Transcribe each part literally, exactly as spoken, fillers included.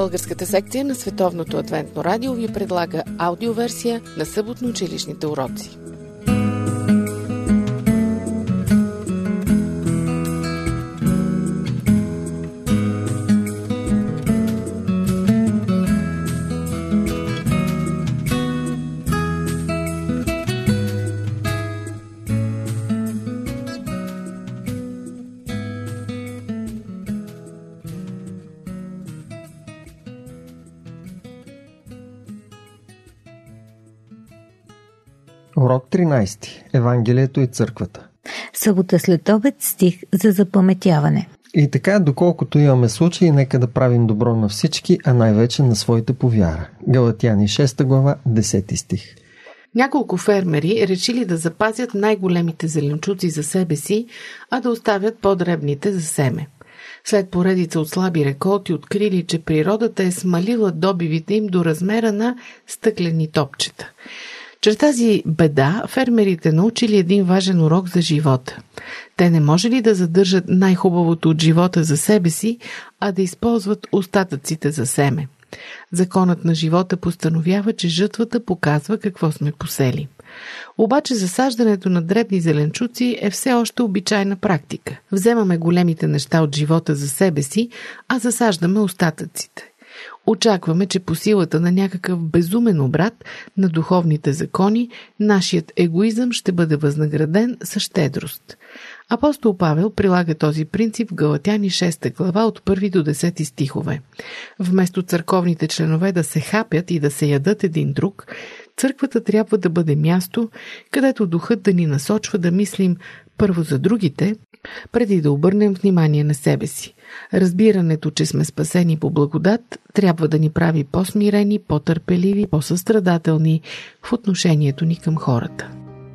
Българската секция на Световното адвентно радио ви предлага аудиоверсия на съботно-училищните уроци. Урок тринайсети. Евангелието и църквата. Събота след обед, стих за запаметяване. И така, доколкото имаме случаи, нека да правим добро на всички, а най-вече на своите по вяра. Галатяни шеста глава, десети стих. Няколко фермери решили да запазят най-големите зеленчуци за себе си, а да оставят по-дребните за семе. След поредица от слаби реколти открили, че природата е смалила добивите им до размера на стъклени топчета. Чрез тази беда фермерите научили един важен урок за живота. Те не може ли да задържат най-хубавото от живота за себе си, а да използват остатъците за семе? Законът на живота постановява, че жътвата показва какво сме посели. Обаче засаждането на дребни зеленчуци е все още обичайна практика. Вземаме големите неща от живота за себе си, а засаждаме остатъците. Очакваме, че по силата на някакъв безумен обрат на духовните закони, нашият егоизъм ще бъде възнаграден с щедрост. Апостол Павел прилага този принцип в Галатяни шеста глава от първи до десети стихове. Вместо църковните членове да се хапят и да се ядат един друг, църквата трябва да бъде място, където духът да ни насочва да мислим първо за другите, преди да обърнем внимание на себе си. Разбирането, че сме спасени по благодат, трябва да ни прави по-смирени, по-търпеливи, по-състрадателни в отношението ни към хората.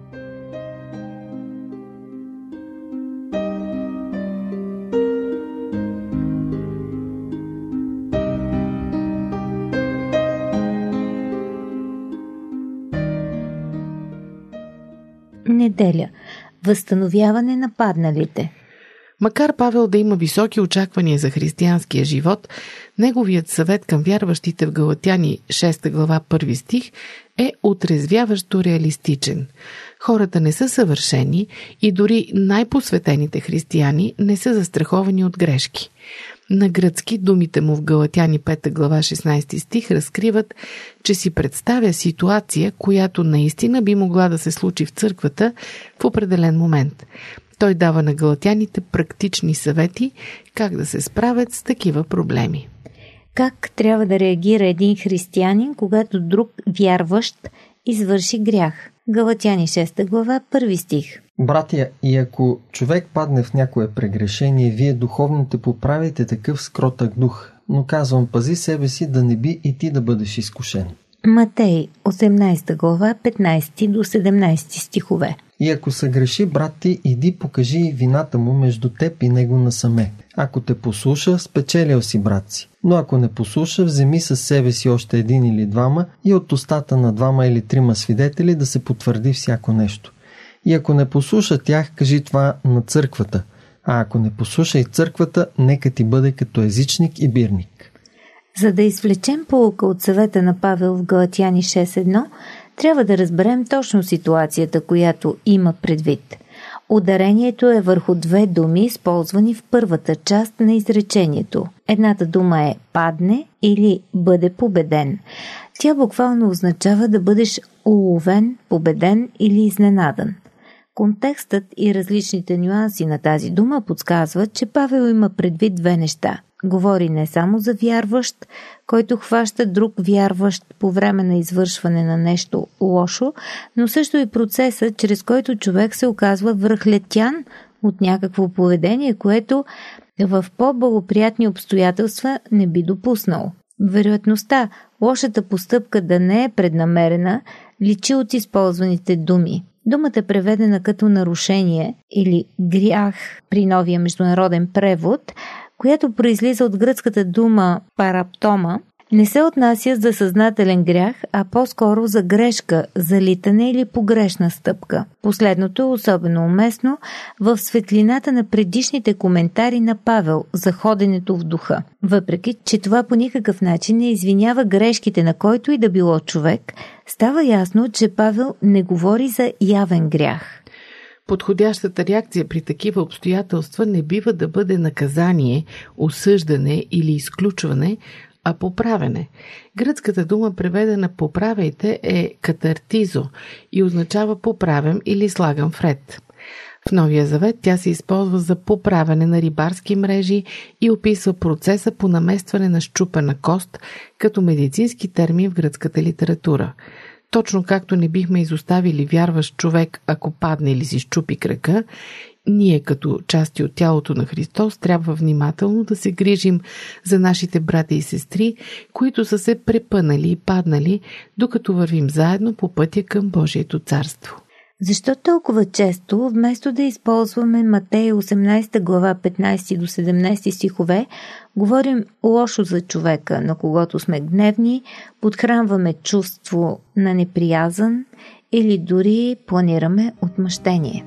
Неделя. Възстановяване на падналите. Макар Павел да има високи очаквания за християнския живот, неговият съвет към вярващите в Галатяни шеста глава първи стих е отрезвяващо реалистичен. Хората не са съвършени и дори най-посветените християни не са застраховани от грешки. На гръцки думите му в Галатяни пета глава шестнайсети стих разкриват, че си представя ситуация, която наистина би могла да се случи в църквата в определен момент. Той дава на галатяните практични съвети как да се справят с такива проблеми. Как трябва да реагира един християнин, когато друг вярващ извърши грях? Галатяни шеста глава, първи стих. Братя, и ако човек падне в някое прегрешение, вие духовно те поправите такъв скротък дух, но казвам, пази себе си да не би и ти да бъдеш изкушен. Матей осемнайсета глава, петнайсети до седемнайсети стихове. И ако съгреши брат ти, иди покажи вината му между теб и него насаме. Ако те послуша, спечелил си брат си. Но ако не послуша, вземи със себе си още един или двама и от устата на двама или трима свидетели да се потвърди всяко нещо. И ако не послуша тях, кажи това на църквата. А ако не послуша и църквата, нека ти бъде като езичник и бирник. За да извлечем поука от съвета на Павел в Галатяни шест едно, трябва да разберем точно ситуацията, която има предвид. Ударението е върху две думи, използвани в първата част на изречението. Едната дума е падне или бъде победен. Тя буквално означава да бъдеш уловен, победен или изненадан. Контекстът и различните нюанси на тази дума подсказват, че Павел има предвид две неща. Говори не само за вярващ, който хваща друг вярващ по време на извършване на нещо лошо, но също и процеса, чрез който човек се оказва връхлетян от някакво поведение, което в по-благоприятни обстоятелства не би допуснал. Вероятността лошата постъпка да не е преднамерена личи от използваните думи. Думата е преведена като нарушение или грях при новия международен превод, която произлиза от гръцката дума параптома, не се отнася за съзнателен грях, а по-скоро за грешка, залитане или погрешна стъпка. Последното е особено уместно в светлината на предишните коментари на Павел за ходенето в духа. Въпреки че това по никакъв начин не извинява грешките на който и да било човек, става ясно, че Павел не говори за явен грях. Подходящата реакция при такива обстоятелства не бива да бъде наказание, осъждане или изключване, а поправене. Гръцката дума, преведена поправяйте, е катартизо и означава поправям или слагам в ред. В Новия завет тя се използва за поправяне на рибарски мрежи и описва процеса по наместване на счупена кост като медицински термин в гръцката литература. Точно както не бихме изоставили вярващ човек, ако падне или си счупи крака, ние като части от тялото на Христос трябва внимателно да се грижим за нашите брати и сестри, които са се препънали и паднали, докато вървим заедно по пътя към Божието царство. Защо толкова често, вместо да използваме Матей осемнадесета глава петнадесети до седемнадесети стихове, говорим лошо за човека, на когото сме гневни, подхранваме чувство на неприязън или дори планираме отмъщение?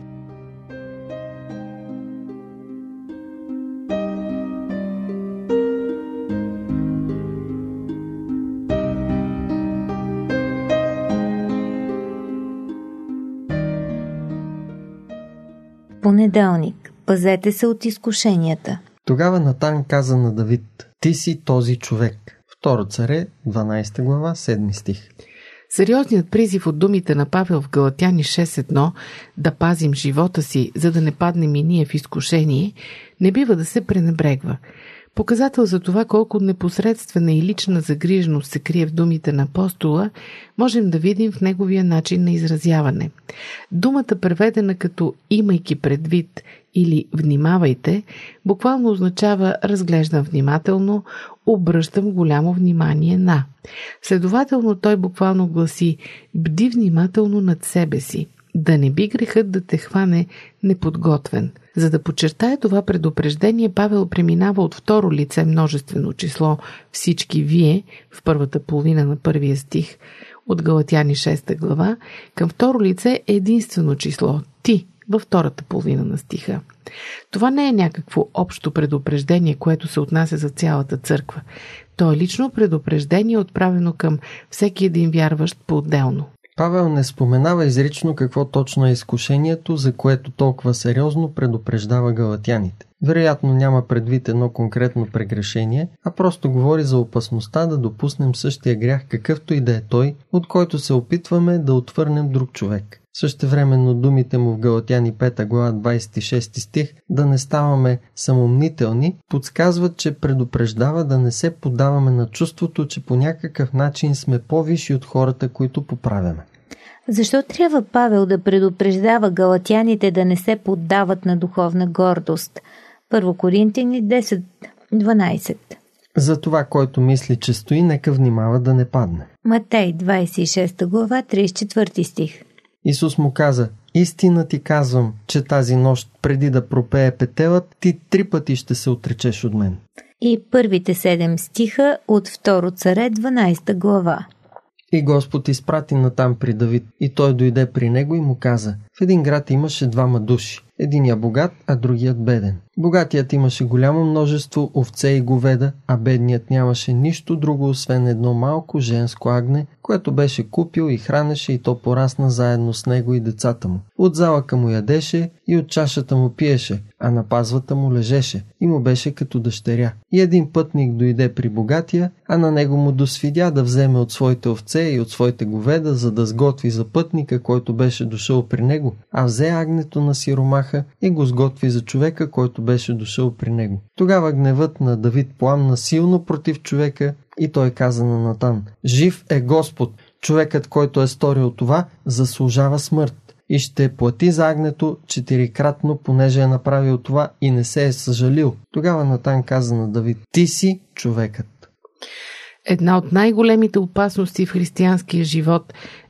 Понеделник. Пазете се от изкушенията. Тогава Натан каза на Давид: ти си този човек. Второ царе, дванадесета глава, седми стих. Сериозният призив от думите на Павел в Галатяни шест едно да пазим живота си, за да не паднем и ние в изкушение, не бива да се пренебрегва. Показател за това колко непосредствена и лична загриженост се крие в думите на апостола, можем да видим в неговия начин на изразяване. Думата, преведена като имайки предвид или внимавайте, буквално означава разглеждам внимателно, обръщам голямо внимание на. Следователно той буквално гласи: бди внимателно над себе си, да не би грехът да те хване неподготвен. За да подчертае това предупреждение, Павел преминава от второ лице множествено число всички вие в първата половина на първия стих от Галатяни шеста глава към второ лице единствено число ти във втората половина на стиха. Това не е някакво общо предупреждение, което се отнася за цялата църква. То е лично предупреждение, отправено към всеки един вярващ по-отделно. Павел не споменава изрично какво точно е изкушението, за което толкова сериозно предупреждава галатяните. Вероятно няма предвид едно конкретно прегрешение, а просто говори за опасността да допуснем същия грях, какъвто и да е той, от който се опитваме да отвърнем друг човек. Същевременно думите му в Галатяни пета глава двадесет и шести стих да не ставаме самомнителни подсказват, че предупреждава да не се подаваме на чувството, че по някакъв начин сме по-висши от хората, които поправяме. Защо трябва Павел да предупреждава галатяните да не се поддават на духовна гордост? Първо Коринтияни десет дванадесет. За това, който мисли, че стои, нека внимава да не падне. Матей двадесет и шеста глава тридесет и четвърти стих. Исус му каза: истина ти казвам, че тази нощ преди да пропее петелът, ти три пъти ще се отречеш от мен. И първите седем стиха от второ царе дванадесета глава. И Господ изпрати Натан при Давид, и той дойде при него и му каза: в един град имаше двама души, единият богат, а другият беден. Богатият имаше голямо множество овце и говеда, а бедният нямаше нищо друго, освен едно малко женско агне, което беше купил и хранеше, и то порасна заедно с него и децата му. От залъка му ядеше и от чашата му пиеше, а на пазвата му лежеше и му беше като дъщеря. И един пътник дойде при богатия, а на него му досвидя да вземе от своите овце и от своите говеда, за да сготви за пътника, който беше дошъл при него, а взе агнето на сиромаха и го сготви за човека, който беше дошъл при него. Тогава гневът на Давид пламна силно против човека и той каза на Натан: жив е Господ, човекът, който е сторил това, заслужава смърт и ще плати за агнето четирикратно, понеже е направил това и не се е съжалил. Тогава Натан каза на Давид: ти си човекът. Една от най-големите опасности в християнския живот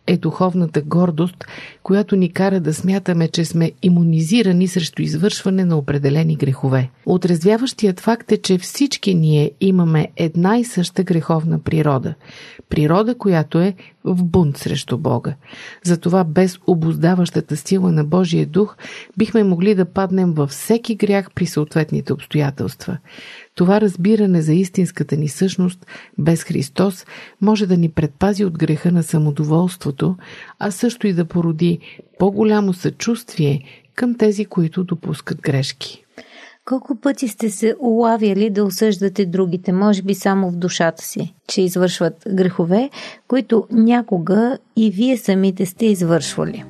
е духовната гордост, която ни кара да смятаме, че сме имунизирани срещу извършване на определени грехове. Отрезвяващият факт е, че всички ние имаме една и съща греховна природа. Природа, която е в бунт срещу Бога. Затова без обуздаващата сила на Божия дух бихме могли да паднем във всеки грях при съответните обстоятелства. Това разбиране за истинската ни същност без Христос може да ни предпази от греха на самодоволството, а също и да породи по-голямо съчувствие към тези, които допускат грешки. Колко пъти сте се улавяли да осъждате другите, може би само в душата си, че извършват грехове, които някога и вие самите сте извършвали?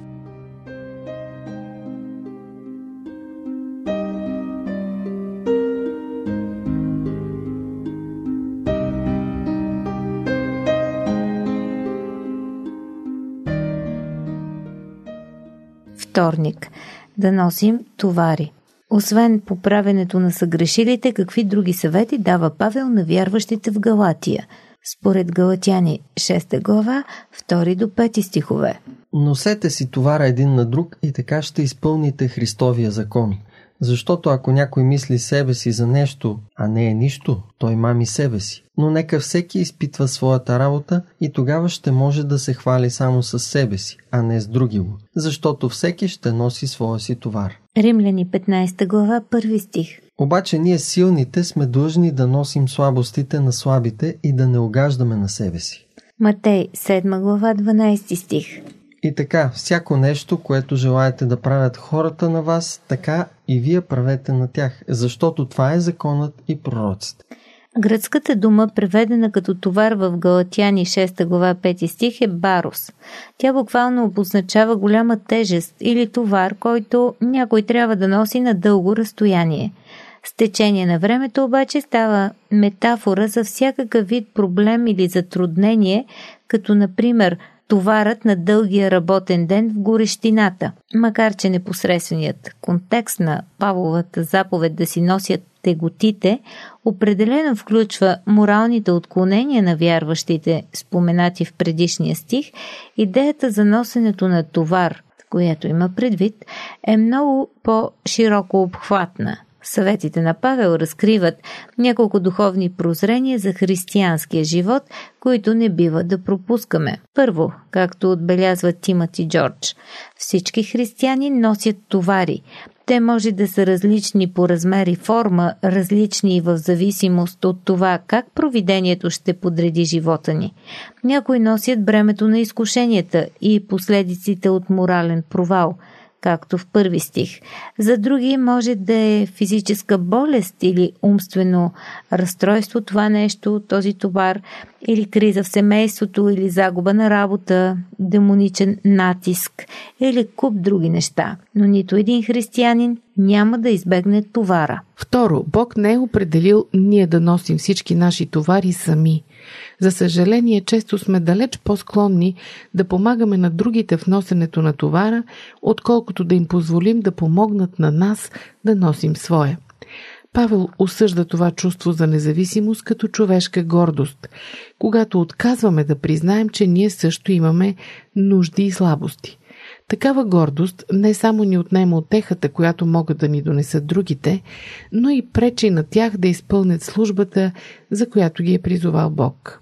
Вторник. Да носим товари. Освен поправенето на съгрешилите, какви други съвети дава Павел на вярващите в Галатия? Според Галатяни шеста глава, втори до пети стихове. Носете си товара един на друг и така ще изпълните Христовия закон. Защото ако някой мисли себе си за нещо, а не е нищо, той мами себе си. Но нека всеки изпитва своята работа и тогава ще може да се хвали само с себе си, а не с другиго. Защото всеки ще носи своя си товар. Римляни петнайсета глава, първи стих. Обаче ние силните сме длъжни да носим слабостите на слабите и да не огаждаме на себе си. Матей седма глава, дванайсети стих. И така, всяко нещо, което желаете да правят хората на вас, така и вие правете на тях, защото това е законът и пророците. Гръцката дума, преведена като товар в Галатяни шеста глава, пети стих, е барос. Тя буквално обозначава голяма тежест или товар, който някой трябва да носи на дълго разстояние. С течение на времето обаче става метафора за всякакъв вид проблем или затруднение, като например товарът на дългия работен ден в горещината. Макар че непосредственият контекст на Павловата заповед да си носят теготите определено включва моралните отклонения на вярващите, споменати в предишния стих, идеята за носенето на товар, която има предвид, е много по-широко обхватна. Съветите на Павел разкриват няколко духовни прозрения за християнския живот, които не бива да пропускаме. Първо, както отбелязва Тимати Джордж, всички християни носят товари. Те може да са различни по размер и форма, различни и в зависимост от това как провидението ще подреди живота ни. Някои носят бремето на изкушенията и последиците от морален провал, както в първи стих. За други може да е физическа болест или умствено разстройство това нещо, този товар, или криза в семейството, или загуба на работа, демоничен натиск или куп други неща. Но нито един християнин няма да избегне товара. Второ, Бог не е определил ние да носим всички наши товари сами. За съжаление, често сме далеч по-склонни да помагаме на другите в носенето на товара, отколкото да им позволим да помогнат на нас да носим своя. Павел осъжда това чувство за независимост като човешка гордост, когато отказваме да признаем, че ние също имаме нужди и слабости. Такава гордост не само ни отнема утехата, която могат да ни донесат другите, но и пречи на тях да изпълнят службата, за която ги е призовал Бог.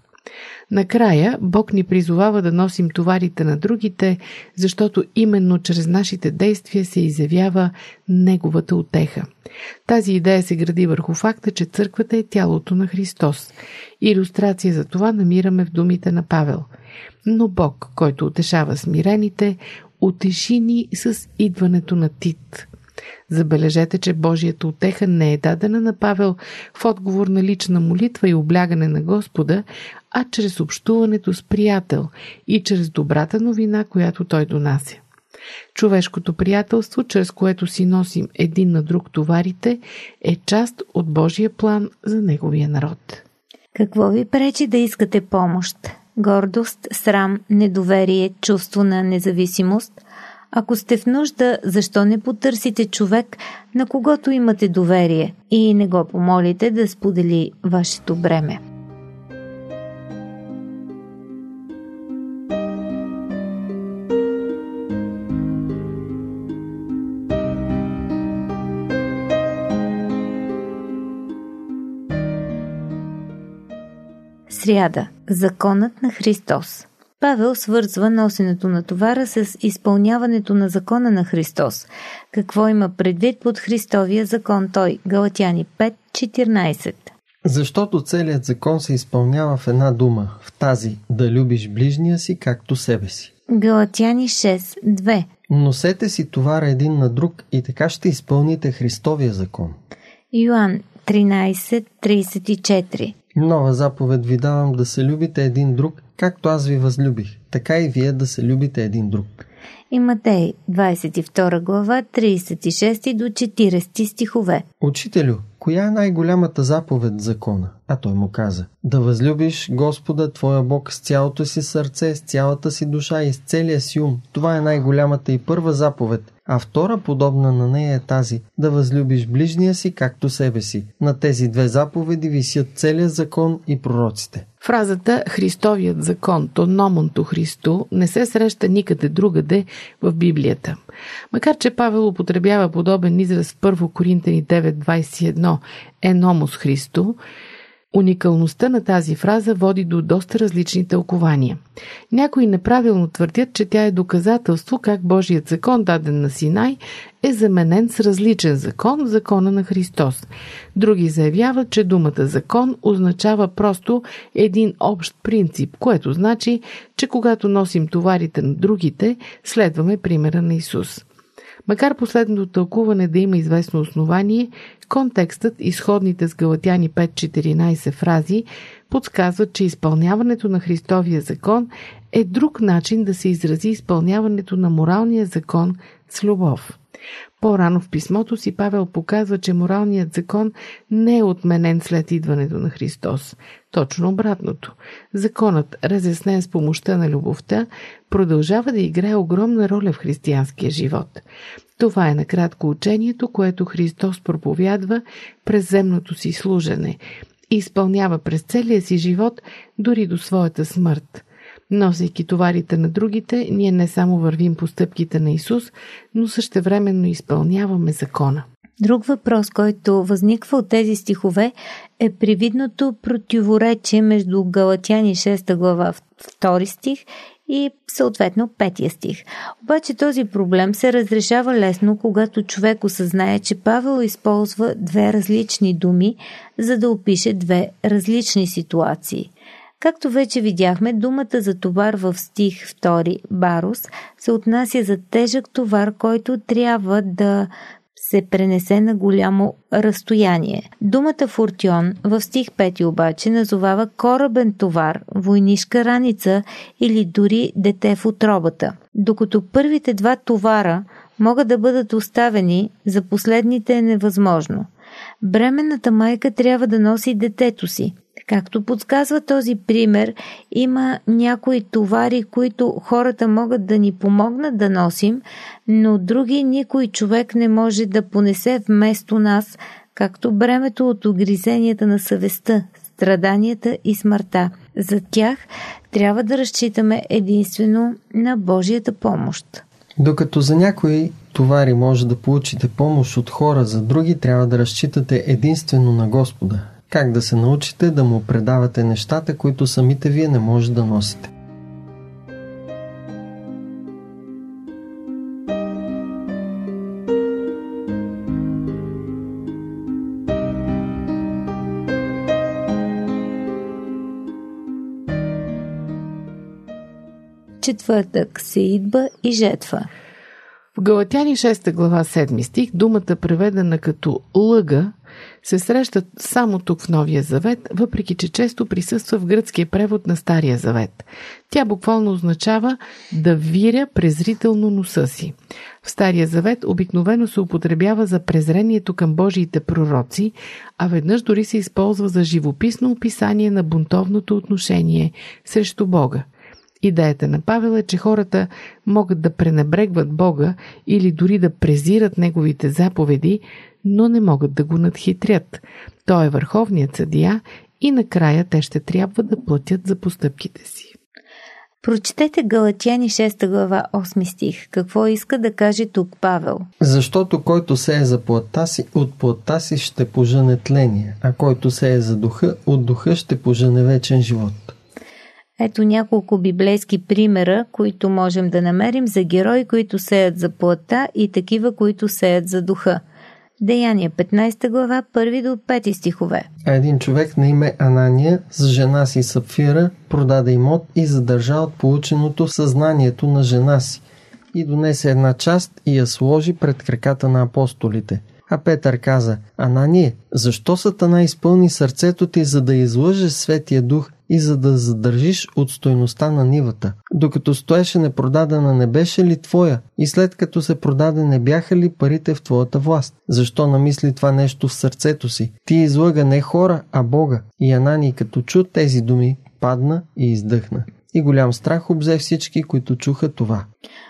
Накрая, Бог ни призовава да носим товарите на другите, защото именно чрез нашите действия се изявява Неговата утеха. Тази идея се гради върху факта, че църквата е тялото на Христос. Илюстрация за това намираме в думите на Павел. Но Бог, който утешава смирените, утеши ни с идването на Тит. Забележете, че Божията утеха не е дадена на Павел в отговор на лична молитва и облягане на Господа, а чрез общуването с приятел и чрез добрата новина, която той донася. Човешкото приятелство, чрез което си носим един на друг товарите, е част от Божия план за Неговия народ. Какво ви пречи да искате помощ? Гордост, срам, недоверие, чувство на независимост? Ако сте в нужда, защо не потърсите човек, на когото имате доверие и не го помолите да сподели вашето бреме? сряда – законът на Христос. Павел свързва носенето на товара с изпълняването на закона на Христос. Какво има предвид под Христовия закон той? Галатяни пет четиринайсет. Защото целият закон се изпълнява в една дума, в тази да любиш ближния си както себе си. Галатяни шест две. Носете си товара един на друг и така ще изпълните Христовия закон. Йоан тринайсет трийсет и четири. Нова заповед ви давам да се любите един друг, както аз ви възлюбих, така и вие да се любите един друг. И Матей двайсет и втора глава, трийсет и шести до четирийсети стихове. Учителю, коя е най-голямата заповед в закона? А той му каза: да възлюбиш Господа твоя Бог с цялото си сърце, с цялата си душа и с целия си ум. Това е най-голямата и първа заповед. А втора, подобна на нея, е тази: да възлюбиш ближния си както себе си. На тези две заповеди висят целият закон и пророците. Фразата «Христовият закон», то номонто Христо, не се среща никъде другаде в Библията. Макар че Павел употребява подобен израз в първо Коринтяни девет двайсет и едно «Еномос Христо», уникалността на тази фраза води до доста различни тълкования. Някои неправилно твърдят, че тя е доказателство как Божият закон, даден на Синай, е заменен с различен закон, закона на Христос. Други заявяват, че думата закон означава просто един общ принцип, което значи, че когато носим товарите на другите, следваме примера на Исус. Макар последното тълкуване да има известно основание, контекстът и сходните с Галатяни пет четиринайсет фрази подсказват, че изпълняването на Христовия закон е друг начин да се изрази изпълняването на моралния закон с любов. По-рано в писмото си Павел показва, че моралният закон не е отменен след идването на Христос. Точно обратното. Законът, разяснен с помощта на любовта, продължава да играе огромна роля в християнския живот. Това е накратко учението, което Христос проповядва през земното си служене и изпълнява през целия си живот, дори до своята смърт. Носейки товарите на другите, ние не само вървим по стъпките на Исус, но същевременно изпълняваме закона. Друг въпрос, който възниква от тези стихове, е привидното противоречие между Галатяни шеста глава втори стих и съответно петия стих. Обаче този проблем се разрешава лесно, когато човек осъзнае, че Павел използва две различни думи, за да опише две различни ситуации. Както вече видяхме, думата за товар в стих втори, барус, се отнася за тежък товар, който трябва да се пренесе на голямо разстояние. Думата фортион в стих пети обаче назовава корабен товар, войнишка раница или дори дете в утробата. Докато първите два товара могат да бъдат оставени, за последните е невъзможно. Бременната майка трябва да носи детето си. Както подсказва този пример, има някои товари, които хората могат да ни помогнат да носим, но други никой човек не може да понесе вместо нас, както бремето от огризенията на съвестта, страданията и смъртта. За тях трябва да разчитаме единствено на Божията помощ. Докато за някои товари може да получите помощ от хора, за други трябва да разчитате единствено на Господа. Как да се научите да му предавате нещата, които самите вие не може да носите? Четвъртък, сеитба и жетва. В Галатяни шеста глава седми стих думата, преведена като лъга, се среща само тук в Новия завет, въпреки че често присъства в гръцкия превод на Стария завет. Тя буквално означава да виря презрително носа си. В Стария завет обикновено се употребява за презрението към Божиите пророци, а веднъж дори се използва за живописно описание на бунтовното отношение срещу Бога. Идеята на Павел е, че хората могат да пренебрегват Бога или дори да презират Неговите заповеди, но не могат да го надхитрят. Той е върховният съдия и накрая те ще трябва да платят за постъпките си. Прочетете Галатяни шеста глава осми стих. Какво иска да каже тук Павел? Защото който сее за плътта си, от плътта си ще пожъне тление, а който сее за духа, от духа ще пожъне вечен живот. Ето няколко библейски примера, които можем да намерим за герои, които сеят за плътта и такива, които сеят за духа. Деяния петнайсета глава, първи до пети стихове. А един човек на име Анания с жена си Сапфира продаде имот и задържа от полученото в съзнанието на жена си и донесе една част и я сложи пред краката на апостолите. А Петър каза: Анание, защо Сатана изпълни сърцето ти, за да излъжеш Светия Дух и за да задържиш от стойността на нивата? Докато стоеше непродадена, не беше ли твоя? И след като се продаде, не бяха ли парите в твоята власт? Защо намисли това нещо в сърцето си? Ти излъга не хора, а Бога. И Ананий, като чу тези думи, падна и издъхна. И голям страх обзе всички, които чуха това.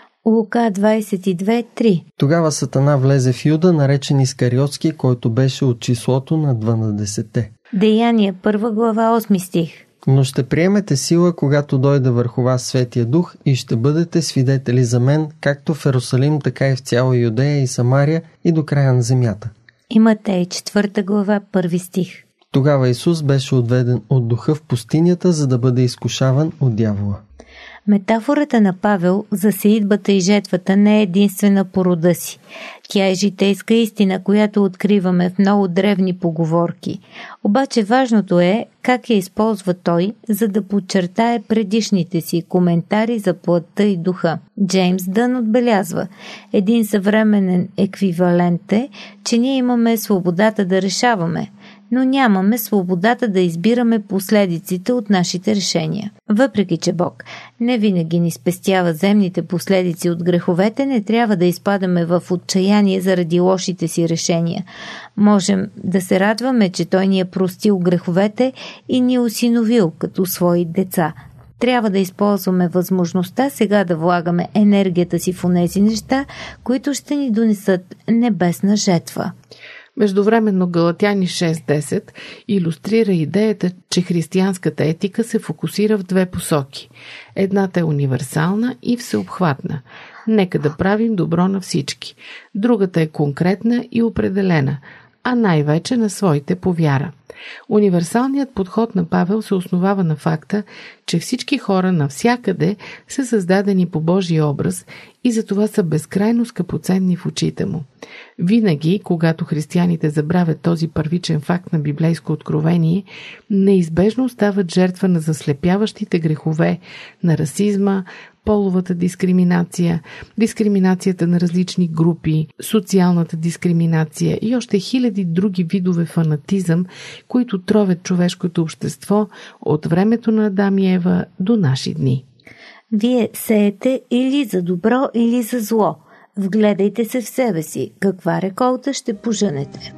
Лука двайсет и две три. Тогава Сатана влезе в Юда, наречен Искариотски, който беше от числото на дванадесетте. Деяния първа глава осми стих. Но ще приемете сила, когато дойде върху вас Светия Дух и ще бъдете свидетели за мен, както в Ерусалим, така и в цяла Юдея и Самария и до края на земята. И Матей четвърта глава първи стих. Тогава Исус беше отведен от духа в пустинята, за да бъде изкушаван от дявола. Метафората на Павел за сеитбата и жетвата не е единствена по рода си. Тя е житейска истина, която откриваме в много древни поговорки. Обаче важното е как я използва той, за да подчертае предишните си коментари за плътта и духа. Джеймс Дън отбелязва: един съвременен еквивалент е, че ние имаме свободата да решаваме, но нямаме свободата да избираме последиците от нашите решения. Въпреки че Бог не винаги ни спестява земните последици от греховете, не трябва да изпадаме в отчаяние заради лошите си решения. Можем да се радваме, че Той ни е простил греховете и ни е осиновил като свои деца. Трябва да използваме възможността сега да влагаме енергията си в онези неща, които ще ни донесат небесна жетва. Междувременно Галатяни шест десет илюстрира идеята, че християнската етика се фокусира в две посоки. Едната е универсална и всеобхватна. Нека да правим добро на всички. Другата е конкретна и определена, а най-вече на своите по вяра. Универсалният подход на Павел се основава на факта, че всички хора навсякъде са създадени по Божий образ и затова са безкрайно скъпоценни в очите му. Винаги, когато християните забравят този първичен факт на библейско откровение, неизбежно стават жертва на заслепяващите грехове, на расизма, половата дискриминация, дискриминацията на различни групи, социалната дискриминация и още хиляди други видове фанатизъм, които тровят човешкото общество от времето на Адам и Ева до наши дни. Вие сеете или за добро, или за зло. Вгледайте се в себе си, каква реколта ще пожънете.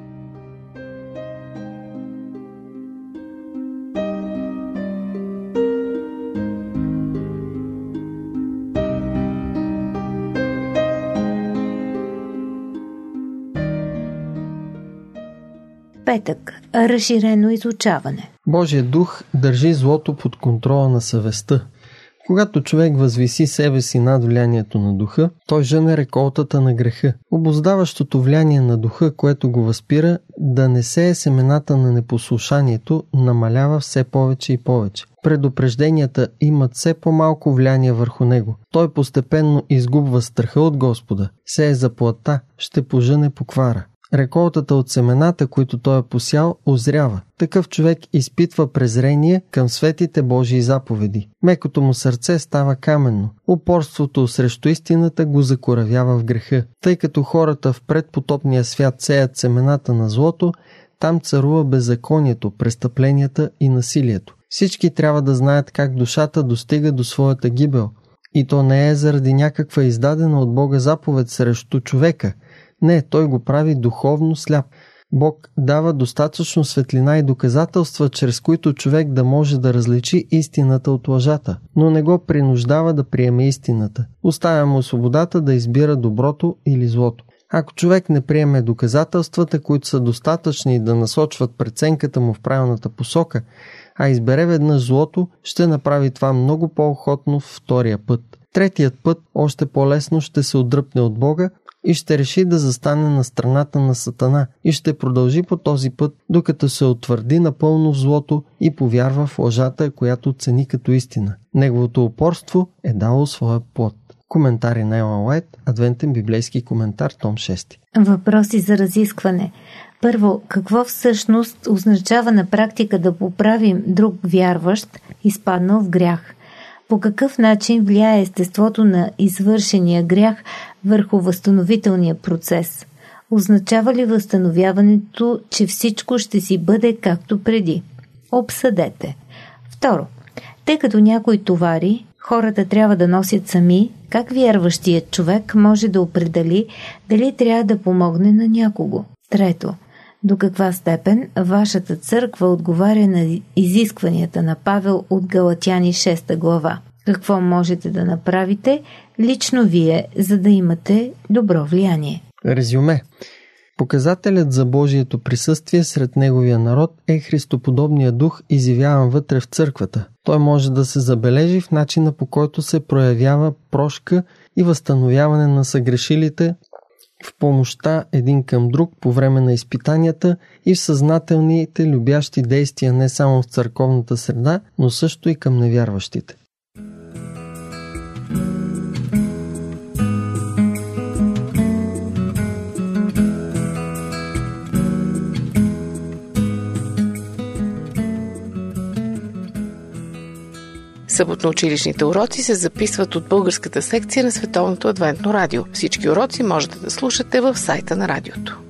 Петък. Разширено изучаване. Божия дух държи злото под контрола на съвестта. Когато човек възвиси себе си над влиянието на духа, той жъне реколтата на греха. Обуздаващото влияние на духа, което го възпира да не сее семената на непослушанието, намалява все повече и повече. Предупрежденията имат все по-малко влияние върху него. Той постепенно изгубва страха от Господа. Сее за плътта, ще пожъне поквара. Реколтата от семената, които той е посял, озрява. Такъв човек изпитва презрение към светите Божии заповеди. Мекото му сърце става каменно. Упорството срещу истината го закоравява в греха. Тъй като хората в предпотопния свят сеят семената на злото, там царува беззаконието, престъпленията и насилието. Всички трябва да знаят как душата достига до своята гибел. И то не е заради някаква издадена от Бога заповед срещу човека. Не, той го прави духовно сляп. Бог дава достатъчно светлина и доказателства, чрез които човек да може да различи истината от лъжата, но не го принуждава да приеме истината. Оставя му свободата да избира доброто или злото. Ако човек не приеме доказателствата, които са достатъчни да насочват преценката му в правилната посока, а избере веднъж злото, ще направи това много по-охотно в втория път. Третият път още по-лесно ще се отдръпне от Бога и ще реши да застане на страната на Сатана и ще продължи по този път, докато се утвърди напълно в злото и повярва в лъжата, която цени като истина. Неговото упорство е дало своя плод. Коментари на Елън Уайт, Адвентен библейски коментар, том шести. Въпроси за разискване. Първо, какво всъщност означава на практика да поправим друг вярващ, изпаднал в грях? По какъв начин влияе естеството на извършения грях върху възстановителния процес? Означава ли възстановяването, че всичко ще си бъде както преди? Обсъдете. Второ, тъй като някои товари хората трябва да носят сами, как вярващият човек може да определи дали трябва да помогне на някого? Трето, до каква степен вашата църква отговаря на изискванията на Павел от Галатяни шеста глава? Какво можете да направите лично вие, за да имате добро влияние? Резюме. Показателят за Божието присъствие сред Неговия народ е христоподобния дух, изявяван вътре в църквата. Той може да се забележи в начина, по който се проявява прошка и възстановяване на съгрешилите, в помощта един към друг по време на изпитанията и в съзнателните любящи действия не само в църковната среда, но също и към невярващите. Съботно-училищните уроци се записват от българската секция на Световното адвентно радио. Всички уроци можете да слушате в сайта на радиото.